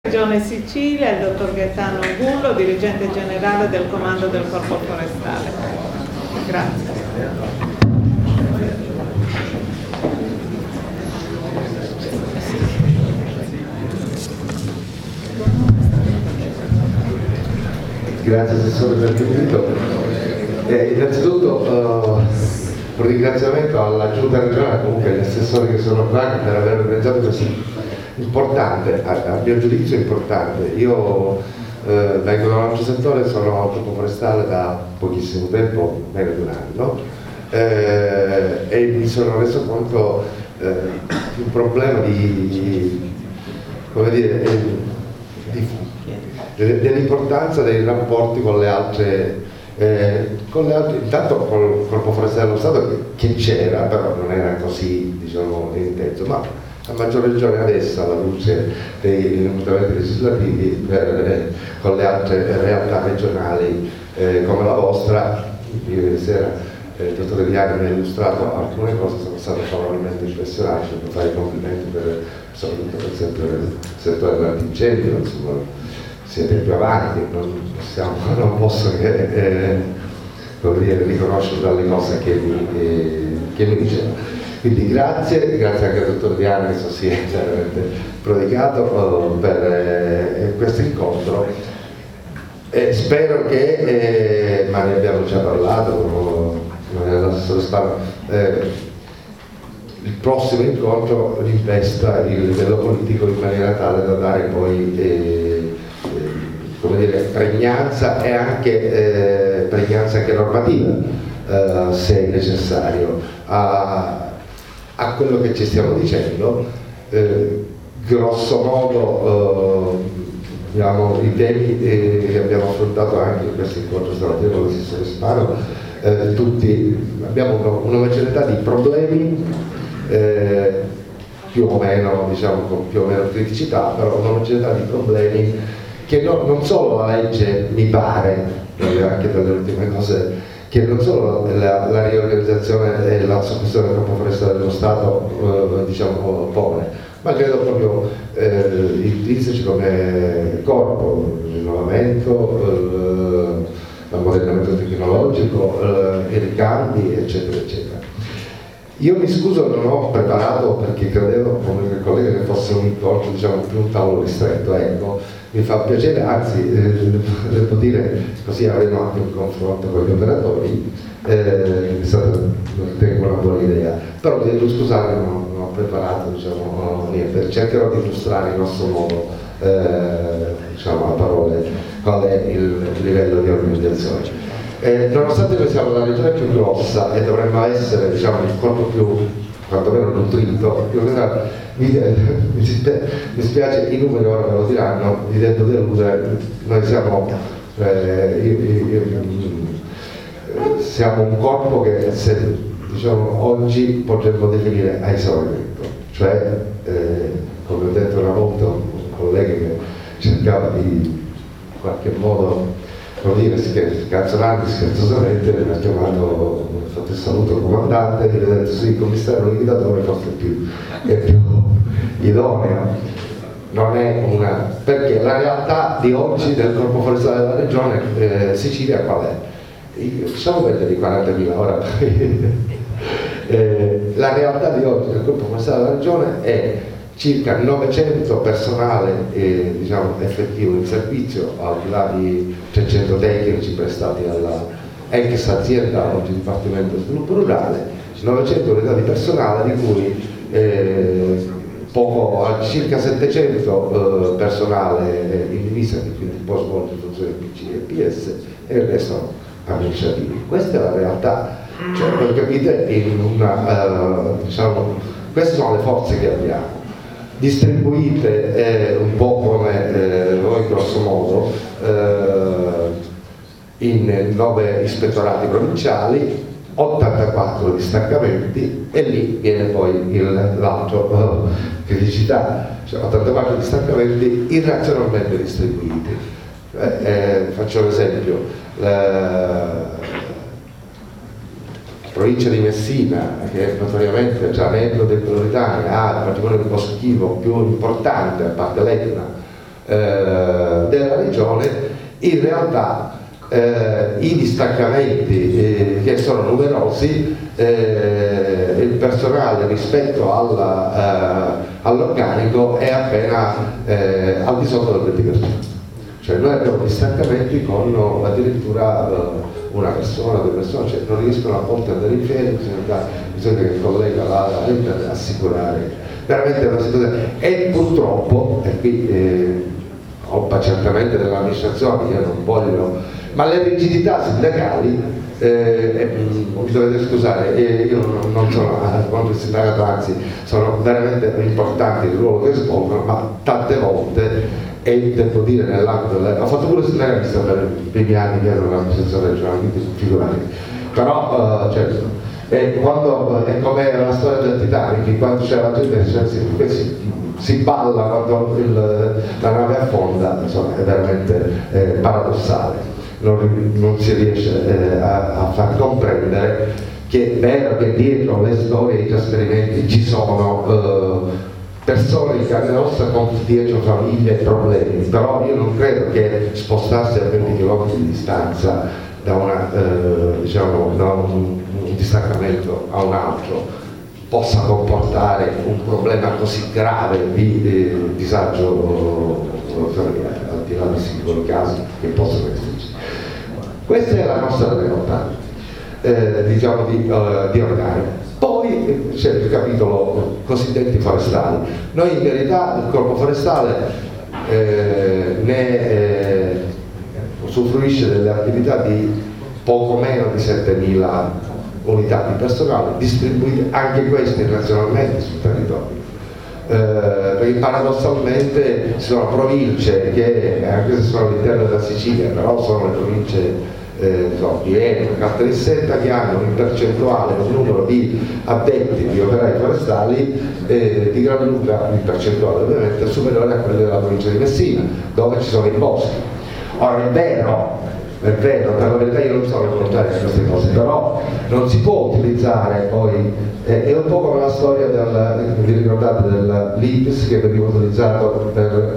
Regione Sicilia, il dottor Gaetano Gullo, dirigente generale del Comando del Corpo Forestale. Grazie. Grazie Assessore per l'invito. Innanzitutto un ringraziamento alla Giunta regionale, comunque agli assessori che sono qua per aver organizzato questo importante, a mio giudizio importante. Io vengo da un altro settore, sono corpo forestale da pochissimo tempo, meno di un anno, e mi sono reso conto di un problema dell'importanza dei rapporti con le altre, intanto con il Corpo Forestale dello Stato che c'era, però non era così, diciamo, intenso, ma a maggior ragione adesso, alla luce dei mutamenti legislativi, con le altre realtà regionali come la vostra. Ieri sera il dottore Viani mi ha illustrato alcune cose, sono stato favorevolmente impressionato, devo fare i complimenti soprattutto per esempio nel settore dell'antincendio, insomma siete più avanti, non posso che riconoscere dalle cose che mi diceva. Quindi grazie anche al dottor Viani che si è veramente prodigato per questo incontro. Spero che, ma ne abbiamo già parlato, nell'assessore Spano, il prossimo incontro rivesta il livello politico in maniera tale da dare poi pregnanza e anche pregnanza anche normativa, se è necessario, a quello che ci stiamo dicendo. Grosso modo i temi che abbiamo affrontato anche in questo incontro stamattina con l'assessore Spano, tutti abbiamo una maggiorità di problemi, più o meno, diciamo, con più o meno criticità, però una maggiorità di problemi che non solo la legge, mi pare, anche delle ultime cose, che non solo la riorganizzazione e la soppressione del Corpo Forestale dello Stato diciamo, pone, ma credo proprio intrinseci come corpo, il rinnovamento, l'ammodernamento tecnologico, i ricambi, eccetera, eccetera. Io mi scuso, non ho preparato perché credevo, come il collega, che fosse un incontro, diciamo, più un tavolo ristretto, ecco. Mi fa piacere, anzi, devo dire, così avremo anche un confronto con gli operatori, è stata, ritengo, una buona idea. Però devo scusare, non ho preparato, diciamo, niente, cercherò di illustrare il nostro modo, diciamo, a parole, qual è il livello di organizzazione. Nonostante noi siamo la regione più grossa e dovremmo essere, diciamo, il corpo più, quantomeno nutrito, mi spiace, i numeri ora me lo diranno, vi devo deludere, noi siamo, siamo un corpo che diciamo, oggi potremmo definire a esaurimento, cioè come ho detto una volta un collega che cercava di in qualche modo, non dire scherzolando, scherzosamente mi ha chiamato, mi ha fatto il saluto al comandante e gli ho detto sì, il commissario liquidatore forse è più idoneo. Non è una, perché la realtà di oggi del Corpo Forestale della Regione Sicilia qual è? Facciamo quelle di 40.000 ora. La realtà di oggi del Corpo Forestale della Regione è circa 900 personale diciamo, effettivo in servizio, al di là di 300 tecnici prestati alla ex azienda, oggi Dipartimento di Sviluppo Rurale, 900 unità di personale, di cui circa 700 personale in divisa, che quindi può svolgere funzioni PC e PS, e il resto amministrativi. Questa è la realtà, cioè, per capite, diciamo, queste sono le forze che abbiamo, distribuite un po' come voi grosso modo in 9 ispettorati provinciali, 84 distaccamenti, e lì viene poi l'altro criticità, cioè 84 distaccamenti irrazionalmente distribuiti. Faccio un esempio, la provincia di Messina, che notoriamente già anello del Peloritano ha il patrimonio boschivo più importante, a parte l'Etna, della regione, in realtà i distaccamenti che sono numerosi, il personale rispetto all'organico è appena al di sotto del 20%. Cioè noi abbiamo distaccamenti con addirittura una persona, due persone, cioè non riescono a volte ad andare in ferie, bisogna che il collega vada ad assicurare. Veramente è una situazione. E purtroppo, e qui colpa certamente dell'amministrazione, io non voglio, ma le rigidità sindacali, mi dovete scusare, io non sono contro il sindacato, anzi sono veramente importanti il ruolo che svolgono, ma tante volte, e devo dire nell'ambito ho fatto pure sindacalista per i primi anni che ero nell'amministrazione regionale, quindi figurati, però quando è come la storia del Titanic, quando c'è la gente si balla quando la nave affonda, insomma è veramente paradossale. Non si riesce a far comprendere che è vero che dietro le storie e i trasferimenti ci sono persone in carne e ossa con dietro famiglie e problemi, però io non credo che spostarsi a 20 km di distanza da un distaccamento a un altro possa comportare un problema così grave di disagio familiare, al di là di singoli casi che possono esserci. Questa è la nostra realtà, di organico. Poi c'è il capitolo cosiddetti forestali. Noi in verità il corpo forestale usufruisce delle attività di poco meno di 7.000 unità di personale, distribuite anche queste nazionalmente sul territorio. Perché paradossalmente ci sono province che, anche se sono all'interno della Sicilia, però sono le province di Enna, Caltanissetta, che hanno in percentuale un numero di addetti, di operai forestali di gran lunga, in percentuale ovviamente, superiore a quello della provincia di Messina, dove ci sono i boschi. Ora è vero, per la verità io non sono contrario a queste cose, però non si può utilizzare poi, è un po' come la storia vi ricordate dell'IPS che veniva utilizzato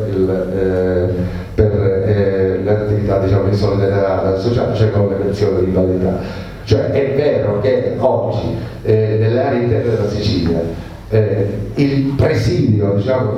per l'attività di solidarietà sociale, cioè con le pensioni di invalidità. Cioè è vero che oggi nelle aree interne della Sicilia il presidio,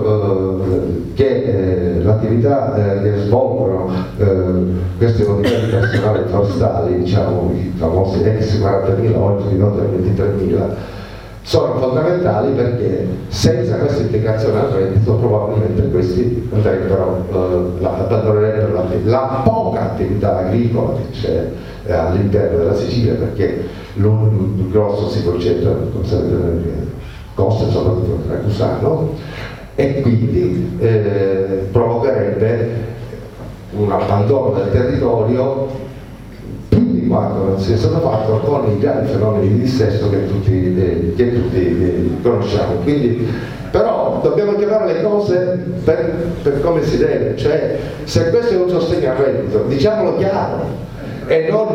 che l'attività che svolgono queste unità di personale forestali, i famosi ex 40.000, oggi ridotti a 23.000, sono fondamentali perché senza questa integrazione al reddito probabilmente questi abbandonerebbero la poca attività agricola che c'è all'interno della Sicilia, perché il grosso si concentra nelle coste, soprattutto nel Ragusano, e quindi provocherebbe un abbandono del territorio più di quanto non sia stato fatto con i grandi fenomeni di dissesto che tutti conosciamo. Quindi, però dobbiamo chiamare le cose per come si deve, cioè se questo è un sostegno al reddito, diciamolo chiaro e non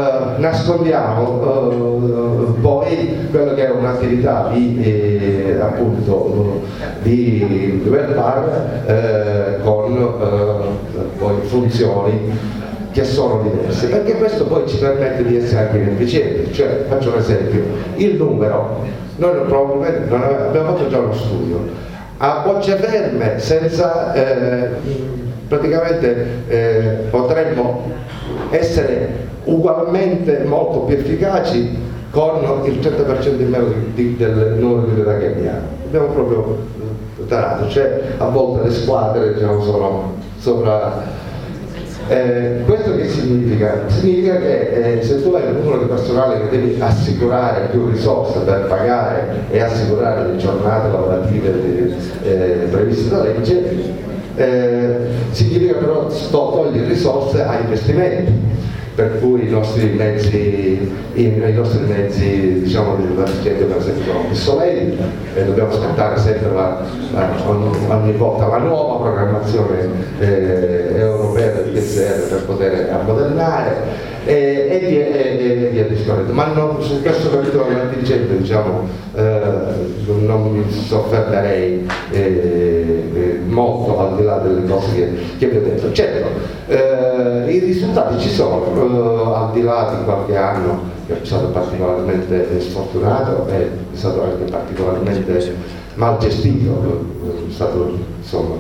nascondiamo poi quello che è un'attività di welfare con poi funzioni che sono diverse, perché questo poi ci permette di essere anche efficienti. Cioè, faccio un esempio, il numero, noi probabilmente abbiamo fatto già uno studio, a bocce ferme senza praticamente potremmo essere ugualmente molto più efficaci con il 100% in meno del numero di unità che abbiamo. Abbiamo proprio tarato, cioè a volte le squadre sono sopra. Questo che significa? Significa che se tu hai un numero di personale che devi assicurare più risorse per pagare e assicurare le giornate lavorative previste da legge, significa però togli risorse a investimenti, per cui i nostri mezzi dell'assistenza per esempio sono obsoleti e dobbiamo aspettare sempre ogni volta la nuova programmazione europea del PSR per poter ammodernare e via discorrendo. Ma su questo capitolo contingente non mi soffermerei molto al di là delle cose che vi ho detto. Certo, i risultati ci sono, al di là di qualche anno che è stato particolarmente sfortunato e è stato anche particolarmente mal gestito, è stato insomma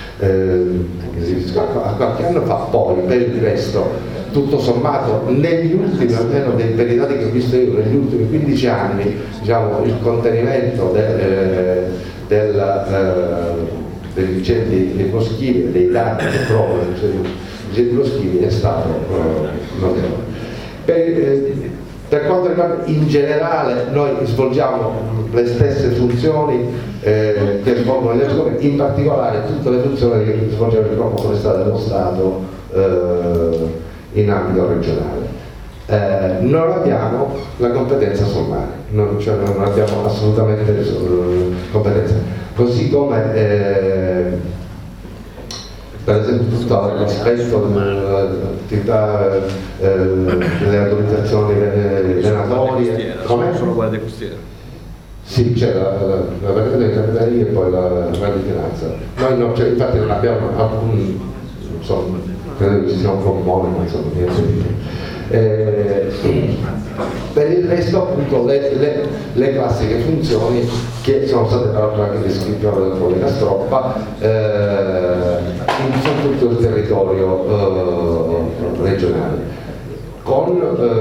a qualche anno fa. Poi per il resto tutto sommato negli ultimi, almeno per i dati che ho visto io, negli ultimi 15 anni, diciamo, il contenimento degli incendi boschivi, dei danni che provocano gli incendi boschivi è stato notevole. Per quanto riguarda in generale, noi svolgiamo le stesse funzioni che svolgono le regioni, in particolare tutte le funzioni che svolge il Corpo Forestale dello Stato in ambito regionale. Non abbiamo la competenza sul mare, non abbiamo assolutamente competenza, così come per esempio tutto l'aspetto dell'attività delle autorizzazioni venatorie. Come? Solo guardia costiera. Sì, c'è la varietà delle capitanerie e poi la Guardia di Finanza. Noi no, cioè, infatti non abbiamo alcun, insomma, credo che ci sia un comune, ma insomma niente di per il resto appunto le classiche funzioni che sono state peraltro anche descritte dal collega Stroppa su tutto il territorio regionale, con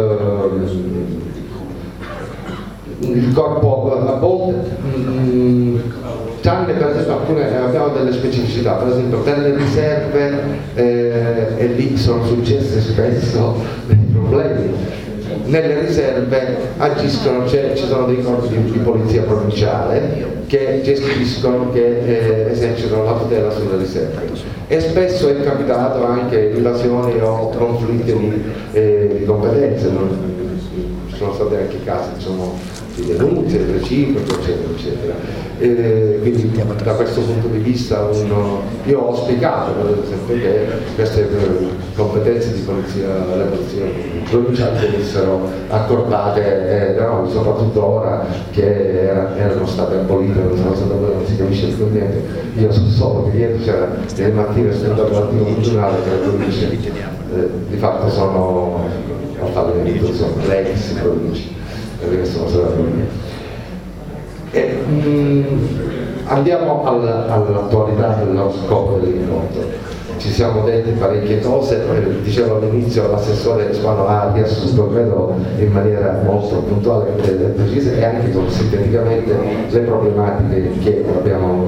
il corpo a volte tranne per esempio alcune abbiamo delle specificità, per esempio per le riserve e lì sono successe spesso dei problemi. Nelle riserve agiscono, ci sono dei corpi di polizia provinciale che gestiscono, che esercitano la tutela sulle riserve, e spesso è capitato anche invasioni o conflitti di competenze, ci sono stati anche casi di denunce reciproche eccetera eccetera. Quindi da questo punto di vista io ho auspicato per esempio che queste competenze di polizia, le polizie provinciali venissero accorpate da noi, soprattutto ora che erano state abolite, non si capisce più niente. Io so solo che ieri c'era ieri mattina stato l'articolo comunale che le province di fatto sono a fallimento, sono le ex province. Andiamo all'attualità dello scopo dell'incontro. Ci siamo detti parecchie cose, dicevo all'inizio l'assessore Spano ha riassunto credo in maniera molto puntuale e precisa e anche sinteticamente le problematiche che abbiamo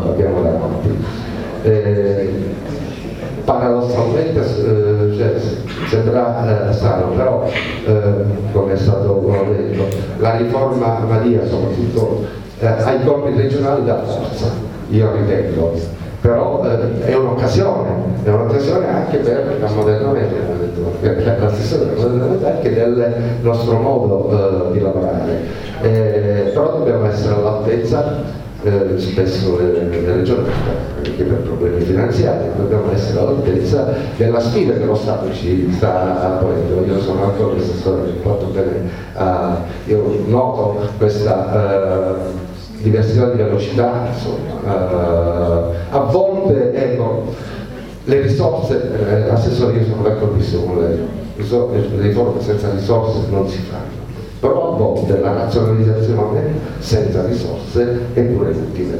davanti. Paradossalmente sembrerà strano, però come è stato detto, la riforma Madia soprattutto ai corpi regionali dà forza, io ritengo, però è un'occasione anche per l'ammodernamento, come ha detto l'assessore, anche del nostro modo di lavorare, però dobbiamo essere all'altezza. Spesso le regioni, anche per problemi finanziari, dobbiamo essere all'altezza della sfida che lo Stato ci sta ponendo. Io sono ancora l'assessore che fatto bene, io noto questa diversità di velocità, insomma, a volte ecco, le risorse, assessore, io sono d'accordissimo con lei, le riforme senza risorse non si fanno. Però a volte la razionalizzazione senza risorse è pure utile.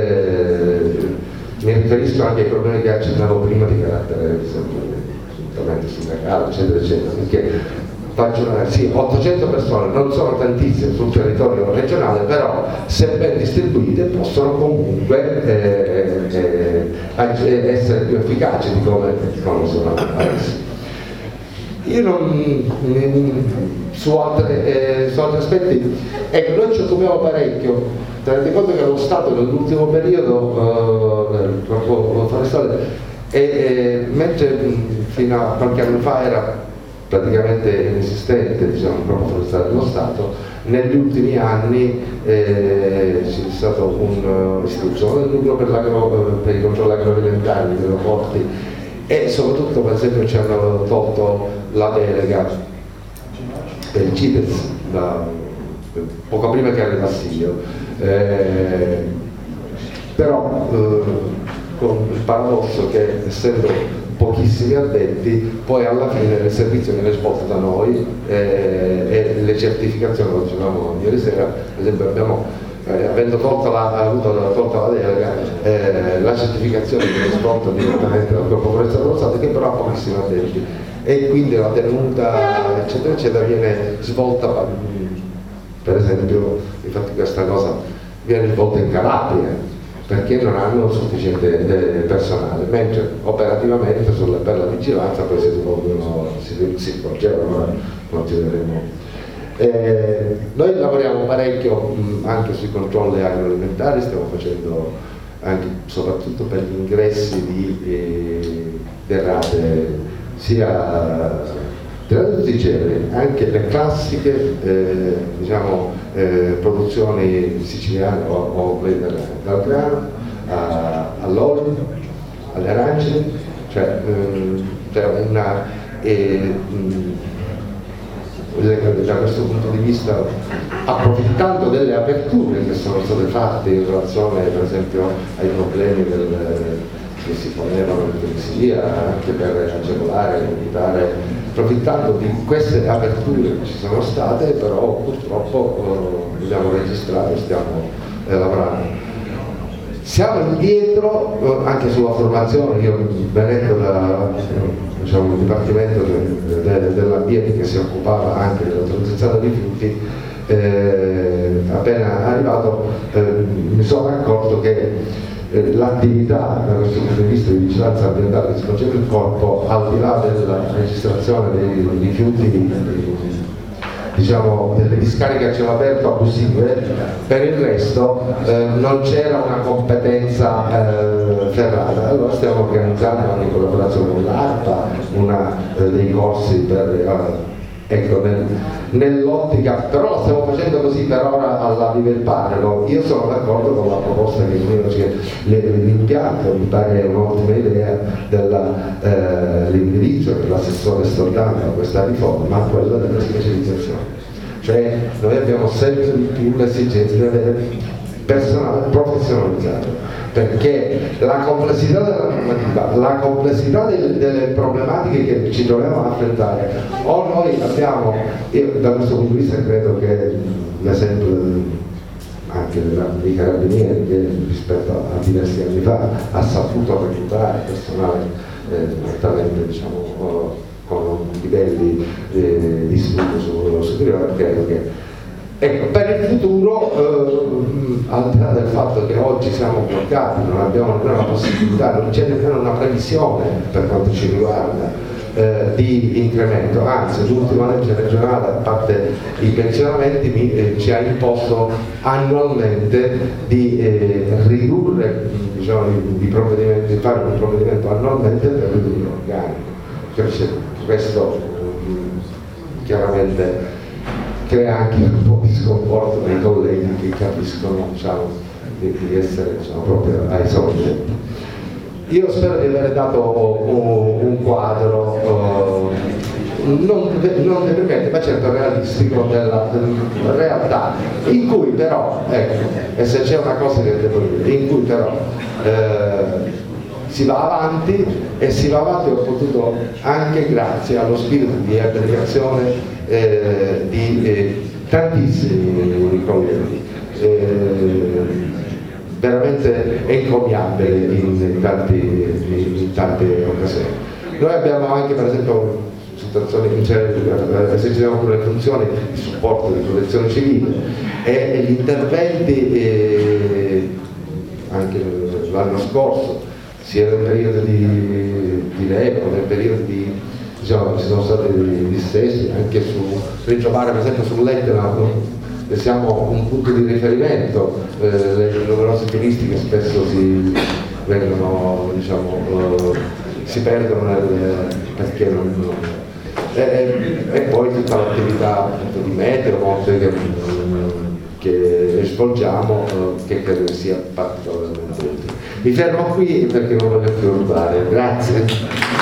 Mi riferisco anche ai problemi che accennavo prima di carattere assolutamente sindacale, eccetera, eccetera, perché sì, 800 persone non sono tantissime sul territorio regionale, però se ben distribuite possono comunque essere più efficaci di come non lo sono adesso. Io su altri aspetti, ecco, noi ci occupiamo parecchio, tenete conto che lo Stato nell'ultimo periodo del corpo forestale mentre fino a qualche anno fa era praticamente inesistente, diciamo, il corpo forestale dello Stato, negli ultimi anni c'è stata un'istituzione del nucleo per i controlli agroalimentari dei aeroporti e soprattutto per esempio ci hanno tolto la delega per il CITES poco prima che arrivassi io, però con il paradosso che essendo pochissimi addetti, poi alla fine il servizio viene svolto da noi e le certificazioni, lo dicevamo ieri sera, ad esempio abbiamo, avendo tolta la delega, la certificazione viene svolta direttamente dal Corpo Forestale dello Stato, che però ha pochissimi addetti, e quindi la tenuta eccetera eccetera viene svolta, per esempio, infatti questa cosa viene svolta in Calabria, perché non hanno sufficiente personale, mentre operativamente per la vigilanza poi si svolgevano, non ci vedremo. Noi lavoriamo parecchio anche sui controlli agroalimentari, stiamo facendo anche, soprattutto per gli ingressi di derrate, sia di tutti i generi, anche le classiche produzioni siciliane o dal grano all'olio, alle arance, cioè da questo punto di vista, approfittando delle aperture che sono state fatte in relazione per esempio ai problemi che si ponevano in Tunisia, anche per agevolare, evitare, approfittando di queste aperture che ci sono state, però purtroppo dobbiamo registrare, stiamo lavorando. Siamo indietro anche sulla formazione. Io venendo dal Dipartimento dell'Ambiente che si occupava anche dell'autorizzazione dei rifiuti, appena arrivato mi sono accorto che l'attività da questo punto di vista di vigilanza ambientale che svolgeva il corpo, al di là della registrazione dei rifiuti, delle discariche a cielo aperto abusive, per il resto non c'era una competenza ferrata. Allora stiamo organizzando anche in collaborazione con l'ARPA dei corsi per nell'ottica, però lo stiamo facendo così per ora alla livello parallelo. Io sono d'accordo con la proposta che l'impianto mi pare un'ottima idea dell'indirizzo che l'assessore sta dando a questa riforma, quella della specializzazione. Cioè noi abbiamo sempre di più l'esigenza di avere personale professionalizzato, perché la complessità della normativa, la complessità delle problematiche che ci troviamo a affrontare, o noi abbiamo, io da questo punto di vista credo che l'esempio anche dei carabinieri, che rispetto a diversi anni fa ha saputo reclutare personale altamente con livelli di studio superiore, credo che per il futuro, al di là del fatto che oggi siamo bloccati, non abbiamo nemmeno la possibilità, non c'è nemmeno una previsione per quanto ci riguarda di incremento, anzi l'ultima legge regionale, a parte i pensionamenti, ci ha imposto annualmente di ridurre i provvedimenti, di fare un provvedimento annualmente per ridurre l'organico. Questo chiaramente crea anche un po' di sconforto nei colleghi che capiscono di essere proprio ai soldi. Io spero di aver dato un quadro non deprimente, ma certo realistico della realtà, in cui però, e se c'è una cosa che devo dire, in cui però si va avanti, e si va avanti, ho potuto anche grazie allo spirito di abnegazione di tantissimi colleghi, veramente encomiabile in tante occasioni. Noi abbiamo anche per esempio esercitiamo pure le funzioni di supporto di protezione civile e gli interventi anche l'anno scorso, sia nel periodo di Lepro, nel periodo ci sono stati dei dissesti anche su Reggio Mare, per esempio sull'Etna, siamo un punto di riferimento, le numerose turisti che spesso si perdono perché non e poi tutta l'attività di meteo che svolgiamo, che credo sia particolarmente utile. Mi fermo qui perché non voglio più rubare, grazie.